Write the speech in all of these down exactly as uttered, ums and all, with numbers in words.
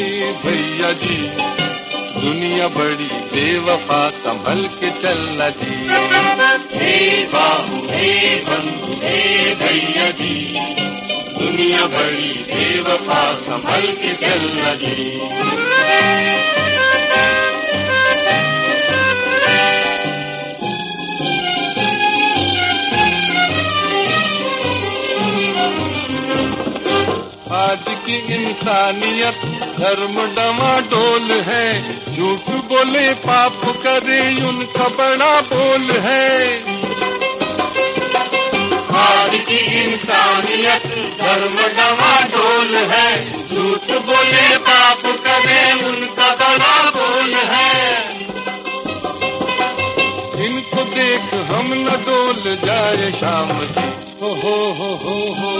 हे भैया जी, दुनिया बड़ी बेवफा, संभल के चलना जी। हे बाबू हे बंधु हे भैया जी, दुनिया बड़ी बेवफा, संभल के चलना जी। आज की इंसानियत धर्म डमाडोल है, झूठ बोले पाप करे उनका बड़ा बोल है। आज की इंसानियत धर्म डमाडोल है, झूठ बोले पाप करे उनका बड़ा बोल है। इनको देख हम न डोल जाए शाम की, हो हो हो हो हो।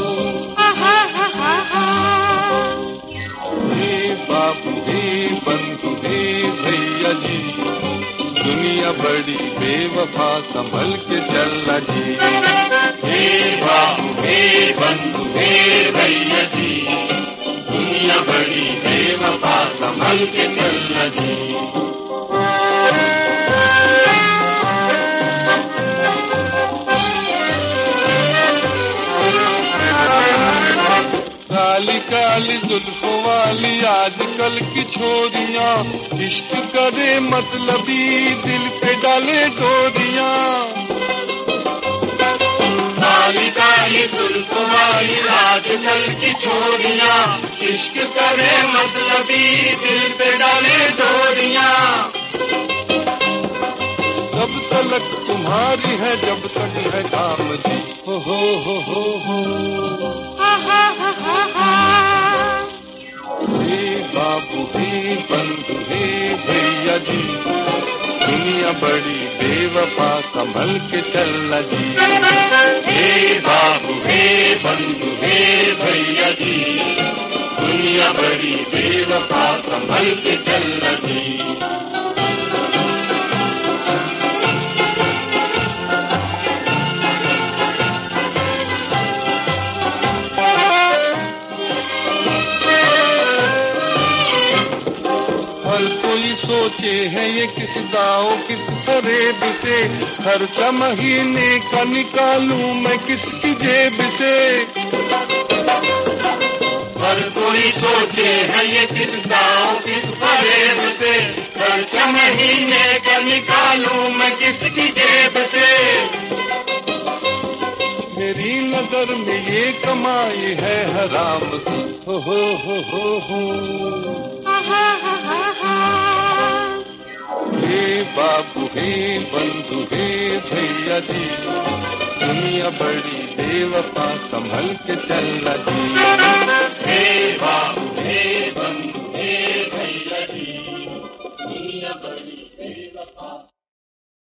हे बाबू हे बंधु हे भैया जी, दुनिया बड़ी बेवफा, संभल के चलना जी। हे बाबू हे बंधु हे भैया जी, दुनिया बड़ी बेवफा, संभल के चलना जी। काली काली जुल्फों वाली आजकल की छोरियां, इश्क करे मतलबी दिल पे डाले डोरियां। काली काली जुल्फों वाली आजकल की छोरियां, इश्क करे मतलबी दिल पे डाले डोरियां। जब तलक तुम्हारी है जब तक है काम जी, हो हो हो हो हो। हे बाबू हे बंधु हे भैया जी, दुनिया बड़ी बेवफा, संभल के चलना जी। हे बाबू हे बंधु हे भैया जी, दुनिया बड़ी बेवफा, संभल के चलना जी। हर कोई सोचे है ये किस दाव किस फरेब से, खर्चा महीने का निकालूं मैं किसकी जेब से। हर कोई सोचे है ये किस दाव किस फरेब से, खर्चा महीने का निकालूं मैं किसकी जेब से। मेरी नजर में ये कमाई है हराम की, हो हो हो हो हो। हे बाबू हे बंधु हे भैया जी, दुनिया बड़ी बेवफा, संभल के चलना जी। हे बाबू हे बंधु हे भैया जी, दुनिया बड़ी बेवफा।